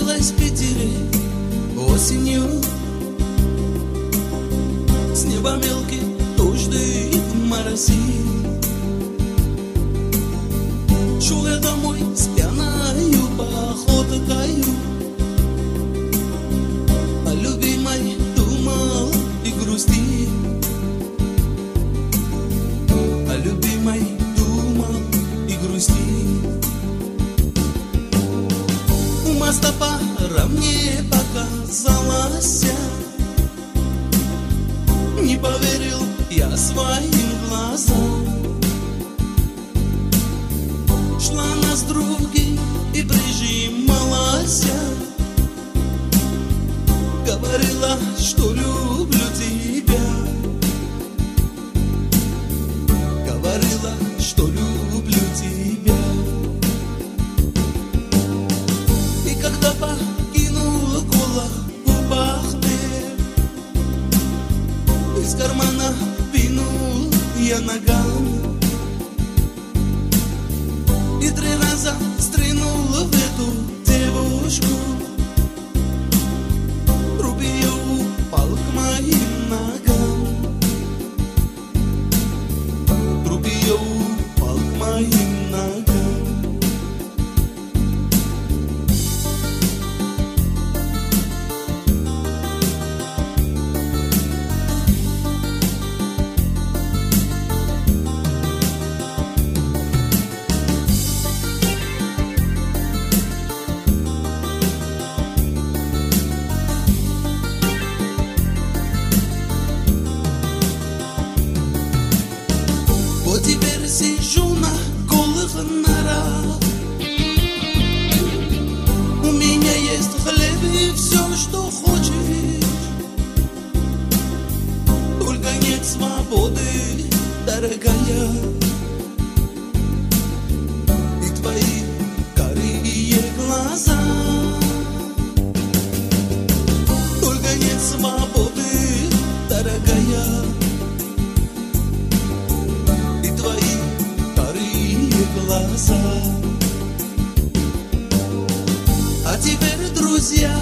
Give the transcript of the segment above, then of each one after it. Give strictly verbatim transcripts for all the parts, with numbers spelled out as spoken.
Встретилась в Питере осенью, с неба мелкий дождь морози. Шел я домой с пьяною походкою, о любимой думал и грустил, о любимой думал и грустил. У моста пара мне показалась, не поверил я своим глазам. Шла она с другим и прижималась, говорила, что люблю тебя, говорила, что люблю тебя. И когда покинул голову Бахтер, из кармана вынул я ногами и три раза стрянул в эту девушку. Труп ее упал к моим ногам, труп ее упал к моим ногам. Вот теперь сижу на голых норах, у меня есть хлеб и все, что хочешь, только нет свободы, дорогая, и твои карие глаза. Только нет свободы, дорогая, глаза. А теперь, друзья,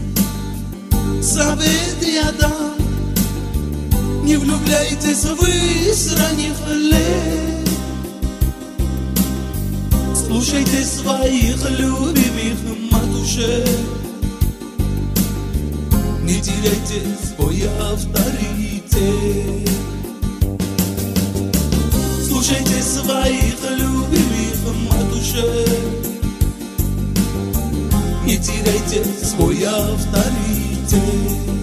совет я дам: не влюбляйтесь вы с ранних лет, слушайте своих любимых матушек, не теряйте свой авторитет. Слушайте своих любимых матушек, не теряйте свой авторитет.